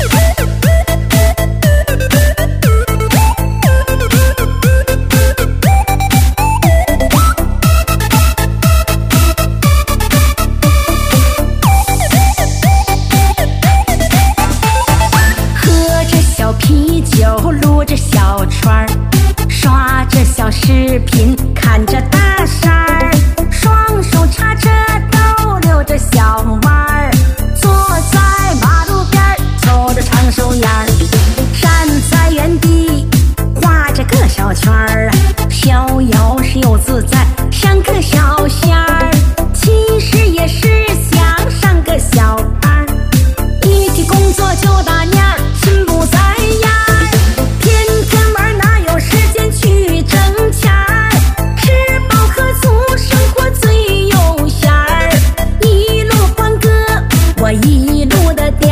视频看着大山儿，双手插着兜，溜着小弯儿，坐在马路边儿，抽着长手烟儿，站在原地画着个小圈儿，逍遥是又自在，像个小仙儿，其实也是想上个小班儿，一提工作就打蔫儿，心不在焉儿，天天玩哪有时间去挣钱儿，吃饱喝足生活最悠闲儿，一路欢歌我一路的颠